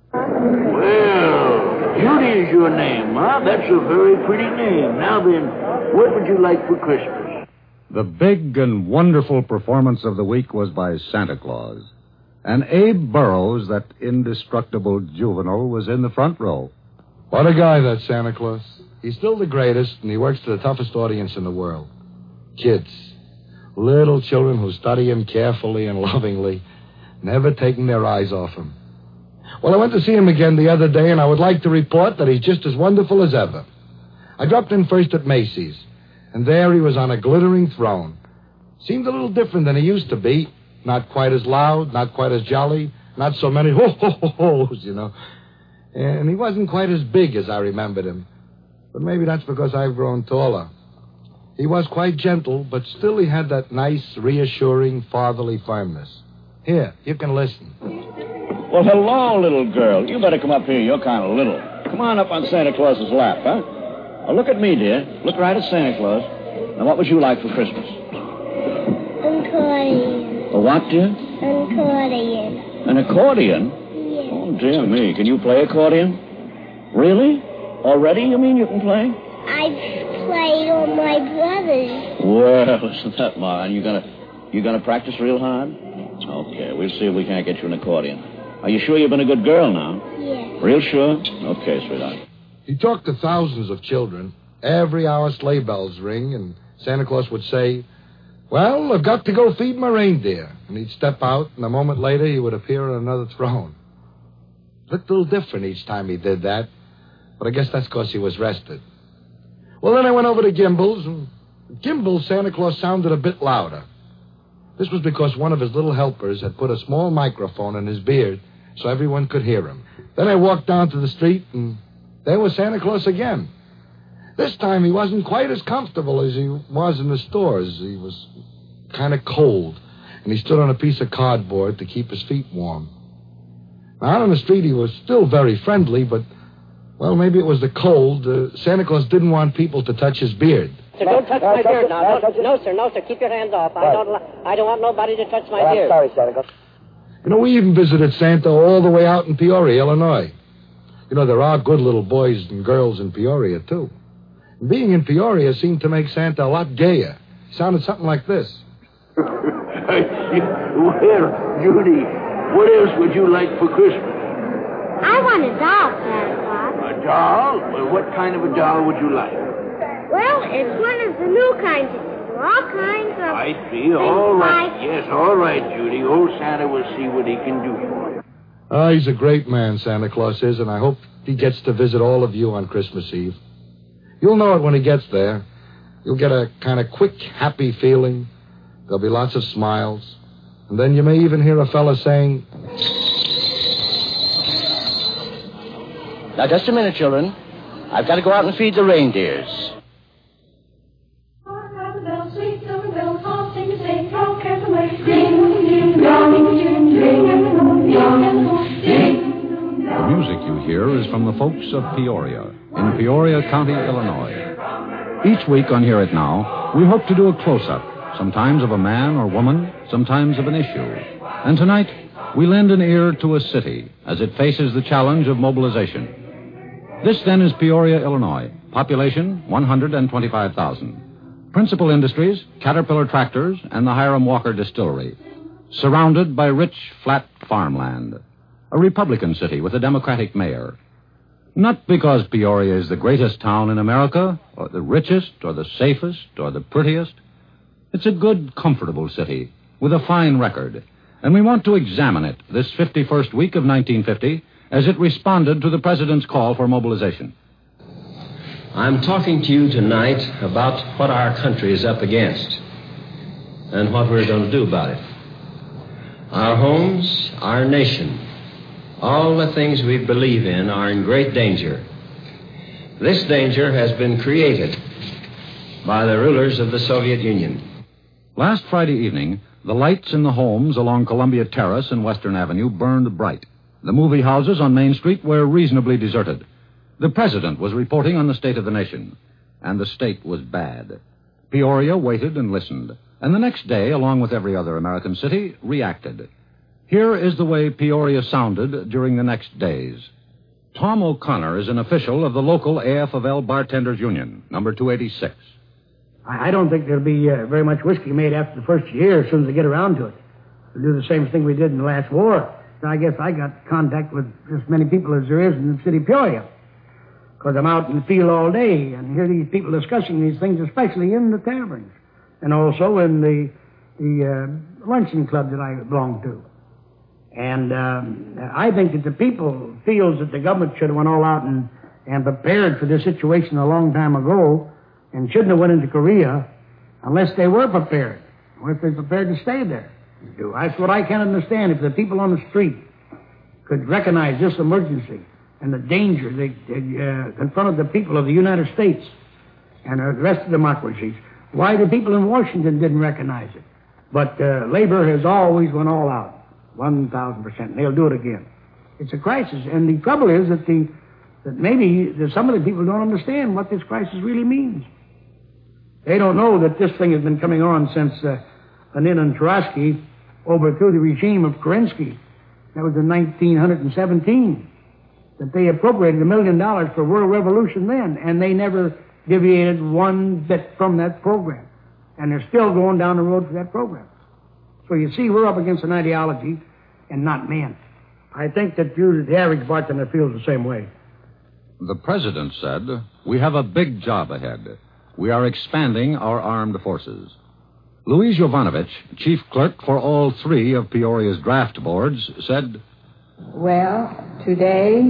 Well, Judy is your name, huh? That's a very pretty name. Now then, what would you like for Christmas? The big and wonderful performance of the week was by Santa Claus. And Abe Burrows, that indestructible juvenile, was in the front row. What a guy, that Santa Claus. He's still the greatest, and he works to the toughest audience in the world. Kids. Little children who study him carefully and lovingly, never taking their eyes off him. Well, I went to see him again the other day, and I would like to report that he's just as wonderful as ever. I dropped in first at Macy's, and there he was on a glittering throne. Seemed a little different than he used to be. Not quite as loud, not quite as jolly, not so many ho-ho-ho-hos, you know. And he wasn't quite as big as I remembered him. But maybe that's because I've grown taller. He was quite gentle, but still he had that nice, reassuring, fatherly firmness. Here, you can listen. Well, hello, little girl. You better come up here. You're kind of little. Come on up on Santa Claus's lap, huh? Now, look at me, dear. Look right at Santa Claus. Now, what would you like for Christmas? Toys. Oh, what, dear? An accordion. An accordion? Yes. Oh, dear me. Can you play accordion? Really? Already, you mean you can play? I've played on my brother's. Well, isn't that mine? You gonna practice real hard? Okay, we'll see if we can't get you an accordion. Are you sure you've been a good girl now? Yes. Real sure? Okay, sweetheart. He talked to thousands of children. Every hour sleigh bells ring, and Santa Claus would say, "Well, I've got to go feed my reindeer." And he'd step out, and a moment later he would appear on another throne. Looked a little different each time he did that, but I guess that's because he was rested. Well, then I went over to Gimbel's, and Gimbel's Santa Claus sounded a bit louder. This was because one of his little helpers had put a small microphone in his beard so everyone could hear him. Then I walked down to the street, and there was Santa Claus again. This time he wasn't quite as comfortable as he was in the stores. He was kind of cold, and he stood on a piece of cardboard to keep his feet warm. Now, out on the street he was still very friendly, but, well, maybe it was the cold. Santa Claus didn't want people to touch his beard. Sir, don't touch my beard now. No, sir. Keep your hands off. I don't want nobody to touch my beard. I'm sorry, Santa Claus. You know, we even visited Santa all the way out in Peoria, Illinois. You know, there are good little boys and girls in Peoria, too. And being in Peoria seemed to make Santa a lot gayer. He sounded something like this. Well, Judy, what else would you like for Christmas? I want a doll, Santa Claus. A doll? Well, what kind of a doll would you like? Well, it's one of the new kinds. All kinds of... I see. All right. Yes, all right, Judy. Old Santa will see what he can do for you. He's a great man, Santa Claus is, and I hope he gets to visit all of you on Christmas Eve. You'll know it when he gets there. You'll get a kind of quick, happy feeling. There'll be lots of smiles. And then you may even hear a fella saying... Now, just a minute, children. I've got to go out and feed the reindeers. The music you hear is from the folks of Peoria, in Peoria County, Illinois. Each week on Hear It Now, we hope to do a close-up, sometimes of a man or woman, sometimes of an issue. And tonight, we lend an ear to a city as it faces the challenge of mobilization. This, then, is Peoria, Illinois. Population, 125,000. Principal industries, Caterpillar Tractors and the Hiram Walker Distillery. Surrounded by rich, flat farmland. A Republican city with a Democratic mayor. Not because Peoria is the greatest town in America, or the richest, or the safest, or the prettiest. It's a good, comfortable city with a fine record. And we want to examine it this 51st week of 1950 as it responded to the President's call for mobilization. I'm talking to you tonight about what our country is up against and what we're going to do about it. Our homes, our nation, all the things we believe in are in great danger. This danger has been created by the rulers of the Soviet Union. Last Friday evening, the lights in the homes along Columbia Terrace and Western Avenue burned bright. The movie houses on Main Street were reasonably deserted. The President was reporting on the state of the nation, and the state was bad. Peoria waited and listened, and the next day, along with every other American city, reacted. Here is the way Peoria sounded during the next days. Tom O'Connor is an official of the local AF of L Bartenders Union, number 286. I don't think there'll be very much whiskey made after the first year as soon as they get around to it. We'll do the same thing we did in the last war. I guess I got contact with as many people as there is in the city of Peoria, because I'm out in the field all day and hear these people discussing these things, especially in the taverns and also in the luncheon club that I belong to. And I think that the people feels that the government should have went all out and prepared for this situation a long time ago and shouldn't have went into Korea unless they were prepared, or if they're prepared to stay there. That's what I can't understand. If the people on the street could recognize this emergency and the danger that confronted the people of the United States and the rest of democracies, why the people in Washington didn't recognize it? But labor has always went all out, 1,000%, and they'll do it again. It's a crisis, and the trouble is that maybe some of the people don't understand what this crisis really means. They don't know that this thing has been coming on since Lenin and Trotsky overthrew the regime of Kerensky. That was in 1917. That they appropriated $1 million for world revolution then, and they never deviated one bit from that program. And they're still going down the road for that program. So you see, we're up against an ideology and not men. I think that the average bartender feels the same way. The president said, "We have a big job ahead. We are expanding our armed forces." Louis Jovanovich, chief clerk for all three of Peoria's draft boards, said, "Well, today,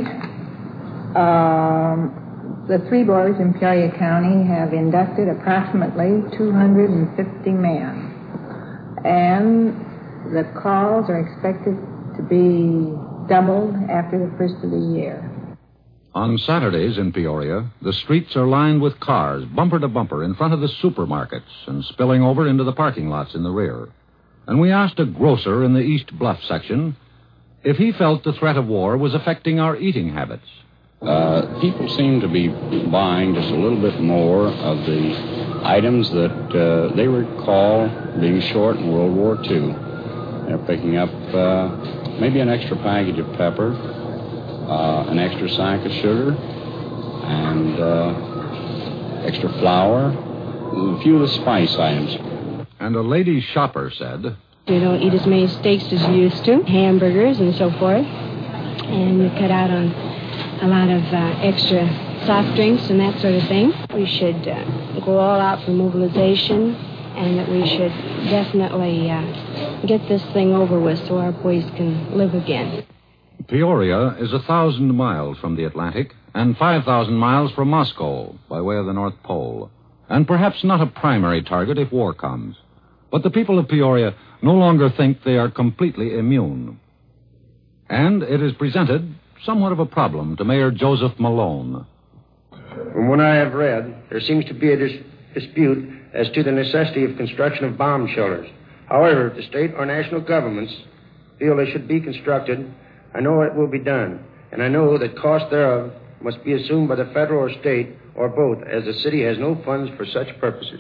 the three boards in Peoria County have inducted approximately 250 men. And the calls are expected to be doubled after the first of the year." On Saturdays in Peoria, the streets are lined with cars, bumper to bumper, in front of the supermarkets and spilling over into the parking lots in the rear. And we asked a grocer in the East Bluff section if he felt the threat of war was affecting our eating habits. People seem to be buying just a little bit more of the items that they recall being short in World War II. They're picking up maybe an extra package of pepper, an extra sack of sugar, and extra flour, a few of the spice items. And a lady shopper said, "You don't eat as many steaks as you used to, hamburgers and so forth, and you cut out on a lot of extra soft drinks and that sort of thing. We should go all out for mobilization, and that we should definitely get this thing over with so our boys can live again." Peoria is 1,000 miles from the Atlantic and 5,000 miles from Moscow by way of the North Pole, and perhaps not a primary target if war comes. But the people of Peoria no longer think they are completely immune. And it is presented somewhat of a problem to Mayor Joseph Malone. From what I have read, there seems to be a dispute as to the necessity of construction of bomb shelters. However, if the state or national governments feel they should be constructed, I know it will be done, and I know that cost thereof must be assumed by the federal or state, or both, as the city has no funds for such purposes.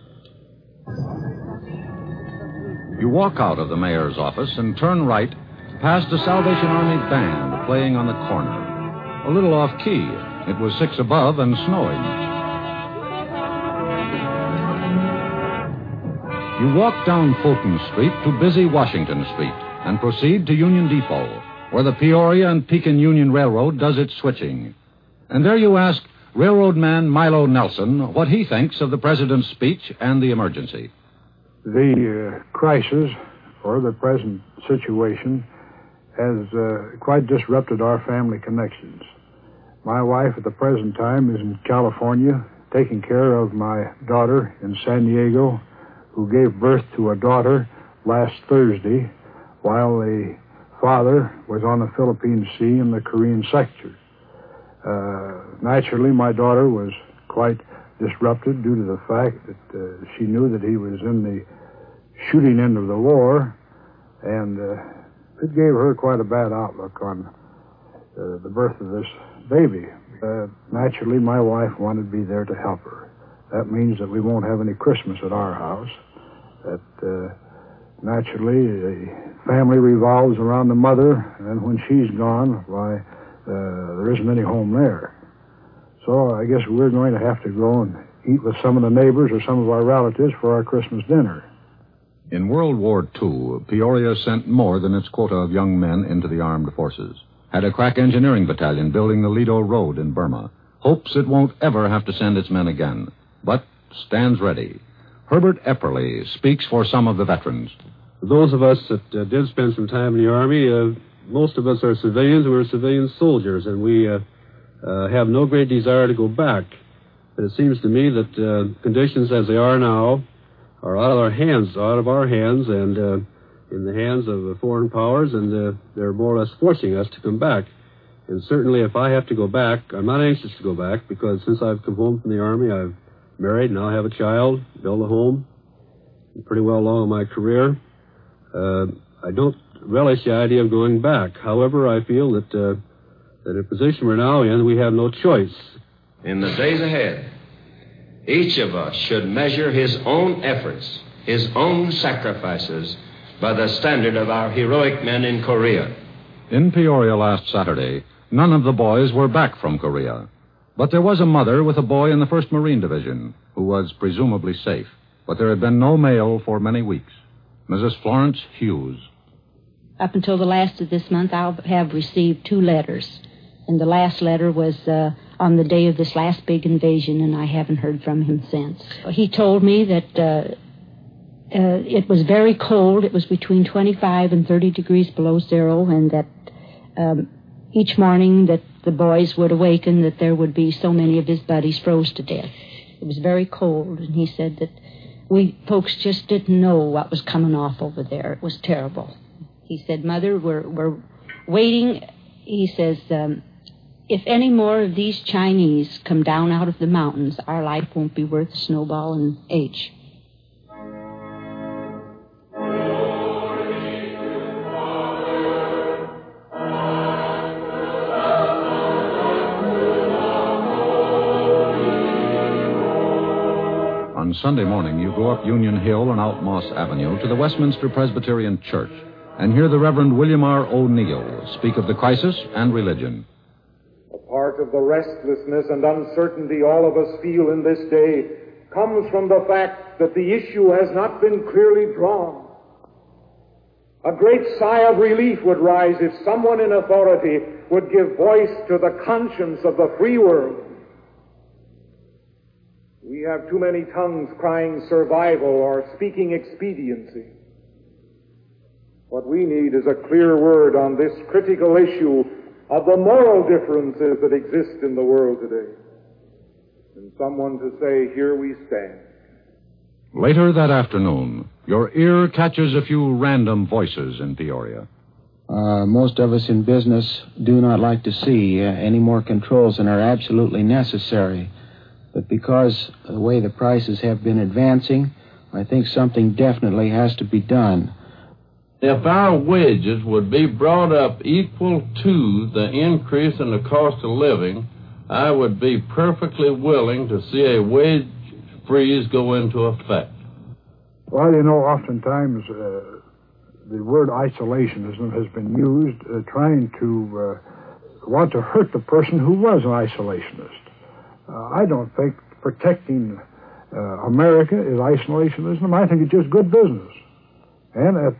You walk out of the mayor's office and turn right past a Salvation Army band playing on the corner. A little off-key. It was 6 above and snowing. You walk down Fulton Street to busy Washington Street and proceed to Union Depot, where the Peoria and Pekin Union Railroad does its switching. And there you ask railroad man Milo Nelson what he thinks of the president's speech and the emergency. The crisis, or the present situation, has quite disrupted our family connections. My wife at the present time is in California, taking care of my daughter in San Diego, who gave birth to a daughter last Thursday, while the father was on the Philippine Sea in the Korean sector. Naturally, my daughter was quite disrupted due to the fact that she knew that he was in the shooting end of the war, and it gave her quite a bad outlook on the birth of this baby. Naturally, my wife wanted to be there to help her. That means that we won't have any Christmas at our house. That naturally, the family revolves around the mother, and when she's gone, why, there isn't any home there. So I guess we're going to have to go and eat with some of the neighbors or some of our relatives for our Christmas dinner. In World War II, Peoria sent more than its quota of young men into the armed forces. Had a crack engineering battalion building the Lido Road in Burma. Hopes it won't ever have to send its men again, but stands ready. Herbert Epperly speaks for some of the veterans. Those of us that did spend some time in the Army, most of us are civilians. We're civilian soldiers, and we have no great desire to go back. But it seems to me that conditions as they are now are out of our hands, and in the hands of foreign powers, and they're more or less forcing us to come back. And certainly if I have to go back, I'm not anxious to go back, because since I've come home from the Army, I've married, now I have a child, built a home, I'm pretty well along in my career. I don't relish the idea of going back. However, I feel that the position we're now in, we have no choice. In the days ahead, each of us should measure his own efforts, his own sacrifices, by the standard of our heroic men in Korea. In Peoria last Saturday, none of the boys were back from Korea. But there was a mother with a boy in the 1st Marine Division who was presumably safe. But there had been no mail for many weeks. Mrs. Florence Hughes. Up until the last of this month, I have received 2 letters. And the last letter was on the day of this last big invasion, and I haven't heard from him since. He told me that it was very cold. It was between 25 and 30 degrees below zero, and that each morning that the boys would awaken, that there would be so many of his buddies froze to death. It was very cold, and he said that we folks just didn't know what was coming off over there. It was terrible. He said, Mother, we're waiting. He says, if any more of these Chinese come down out of the mountains, our life won't be worth a snowball and H. On Sunday morning, you go up Union Hill and out Moss Avenue to the Westminster Presbyterian Church and hear the Reverend William R. O'Neill speak of the crisis and religion. A part of the restlessness and uncertainty all of us feel in this day comes from the fact that the issue has not been clearly drawn. A great sigh of relief would rise if someone in authority would give voice to the conscience of the free world. We have too many tongues crying survival or speaking expediency. What we need is a clear word on this critical issue of the moral differences that exist in the world today. And someone to say, here we stand. Later that afternoon, your ear catches a few random voices in Peoria. Most of us in business do not like to see any more controls than are absolutely necessary. But because of the way the prices have been advancing, I think something definitely has to be done. If our wages would be brought up equal to the increase in the cost of living, I would be perfectly willing to see a wage freeze go into effect. Well, you know, oftentimes the word isolationism has been used trying to want to hurt the person who was an isolationist. I don't think protecting America is isolationism. I think it's just good business. And at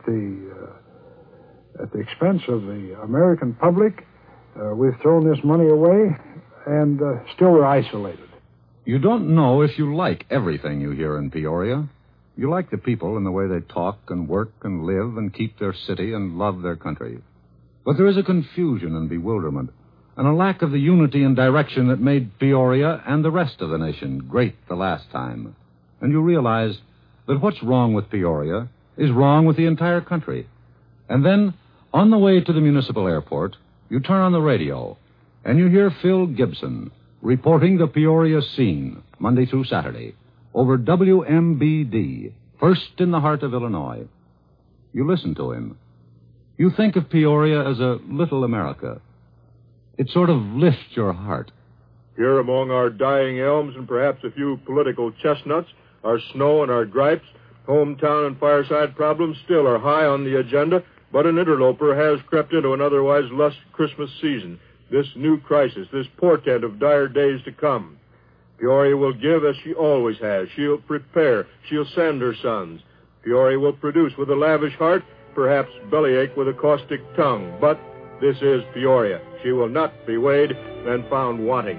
the expense of the American public, we've thrown this money away, and still we're isolated. You don't know if you like everything you hear in Peoria. You like the people and the way they talk and work and live and keep their city and love their country. But there is a confusion and bewilderment, and a lack of the unity and direction that made Peoria and the rest of the nation great the last time. And you realize that what's wrong with Peoria is wrong with the entire country. And then, on the way to the municipal airport, you turn on the radio, and you hear Phil Gibson reporting the Peoria scene, Monday through Saturday, over WMBD, first in the heart of Illinois. You listen to him. You think of Peoria as a little America. It sort of lifts your heart. Here among our dying elms and perhaps a few political chestnuts, our snow and our gripes, hometown and fireside problems still are high on the agenda, but an interloper has crept into an otherwise lush Christmas season. This new crisis, this portent of dire days to come. Peoria will give as she always has. She'll prepare. She'll send her sons. Peoria will produce with a lavish heart, perhaps bellyache with a caustic tongue. But this is Peoria. She will not be weighed and found wanting.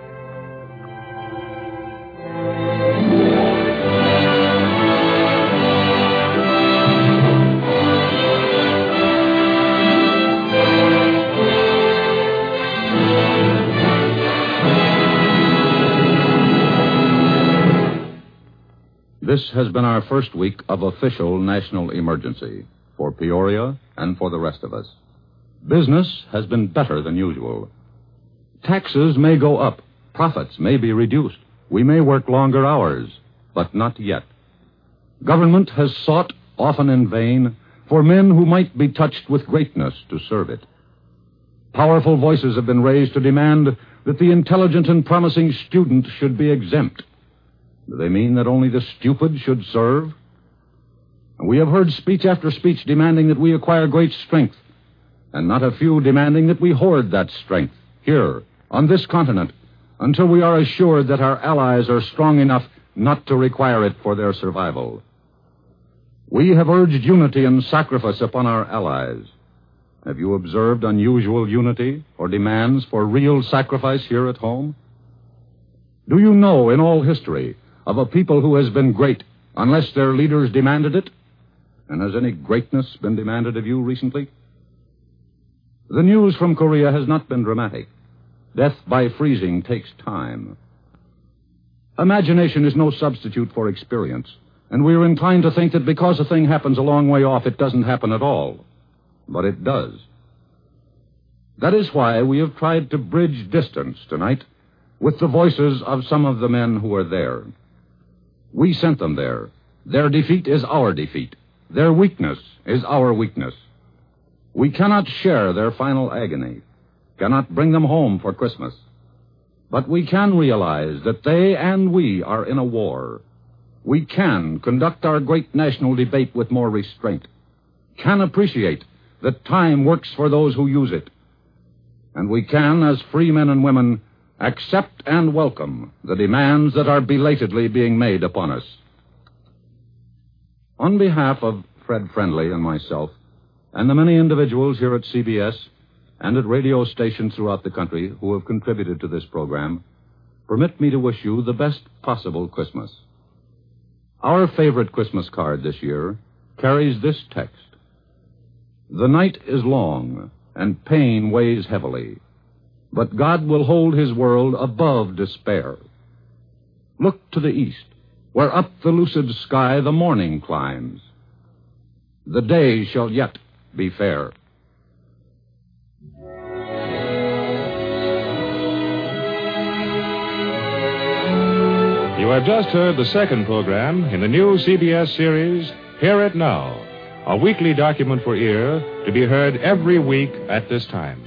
This has been our first week of official national emergency for Peoria and for the rest of us. Business has been better than usual. Taxes may go up. Profits may be reduced. We may work longer hours, but not yet. Government has sought, often in vain, for men who might be touched with greatness to serve it. Powerful voices have been raised to demand that the intelligent and promising student should be exempt. Do they mean that only the stupid should serve? We have heard speech after speech demanding that we acquire great strength, and not a few demanding that we hoard that strength here, on this continent, until we are assured that our allies are strong enough not to require it for their survival. We have urged unity and sacrifice upon our allies. Have you observed unusual unity or demands for real sacrifice here at home? Do you know in all history of a people who has been great unless their leaders demanded it? And has any greatness been demanded of you recently? The news from Korea has not been dramatic. Death by freezing takes time. Imagination is no substitute for experience, and we are inclined to think that because a thing happens a long way off, it doesn't happen at all. But it does. That is why we have tried to bridge distance tonight with the voices of some of the men who are there. We sent them there. Their defeat is our defeat. Their weakness is our weakness. We cannot share their final agony, cannot bring them home for Christmas. But we can realize that they and we are in a war. We can conduct our great national debate with more restraint, can appreciate that time works for those who use it. And we can, as free men and women, accept and welcome the demands that are belatedly being made upon us. On behalf of Fred Friendly and myself, and the many individuals here at CBS and at radio stations throughout the country who have contributed to this program, permit me to wish you the best possible Christmas. Our favorite Christmas card this year carries this text: "The night is long, and pain weighs heavily, but God will hold his world above despair. Look to the east, where up the lucid sky the morning climbs. The day shall yet be fair." You have just heard the second program in the new CBS series, Hear It Now, a weekly document for ear to be heard every week at this time.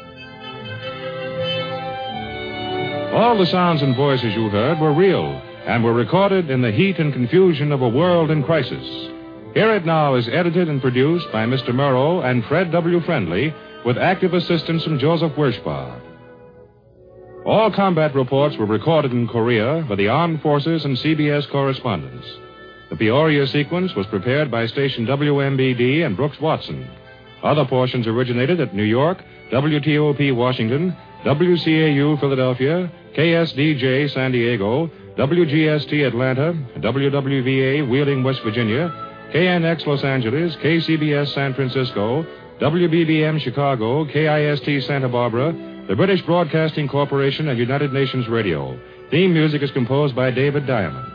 All the sounds and voices you heard were real and were recorded in the heat and confusion of a world in crisis. Hear It Now is edited and produced by Mr. Murrow and Fred W. Friendly, with active assistance from Joseph Wirschbar. All combat reports were recorded in Korea by the Armed Forces and CBS correspondents. The Peoria sequence was prepared by station WMBD and Brooks Watson. Other portions originated at New York, WTOP Washington, WCAU Philadelphia, KSDJ San Diego, WGST Atlanta, WWVA Wheeling, West Virginia, KNX Los Angeles, KCBS San Francisco, WBBM Chicago, KIST Santa Barbara, the British Broadcasting Corporation, and United Nations Radio. Theme music is composed by David Diamond.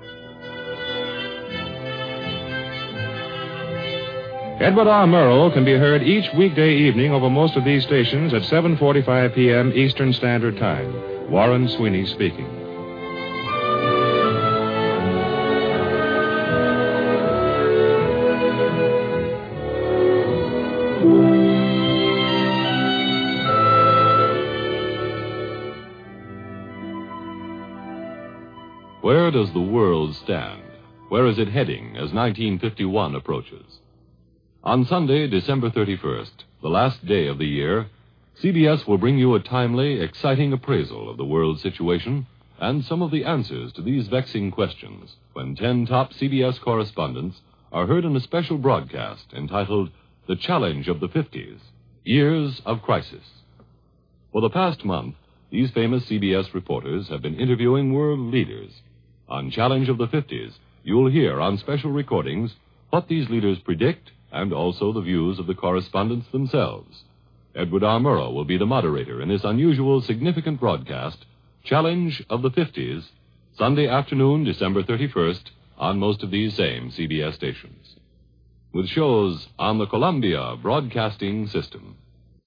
Edward R. Murrow can be heard each weekday evening over most of these stations at 7:45 p.m. Eastern Standard Time. Warren Sweeney speaking. Where does the world stand? Where is it heading as 1951 approaches? On Sunday, December 31st, the last day of the year, CBS will bring you a timely, exciting appraisal of the world situation and some of the answers to these vexing questions when 10 top CBS correspondents are heard in a special broadcast entitled The Challenge of the 50s, Years of Crisis. For the past month, these famous CBS reporters have been interviewing world leaders. On Challenge of the 50s, you'll hear on special recordings what these leaders predict and also the views of the correspondents themselves. Edward R. Murrow will be the moderator in this unusual, significant broadcast, Challenge of the 50s, Sunday afternoon, December 31st, on most of these same CBS stations. With shows on the Columbia Broadcasting System.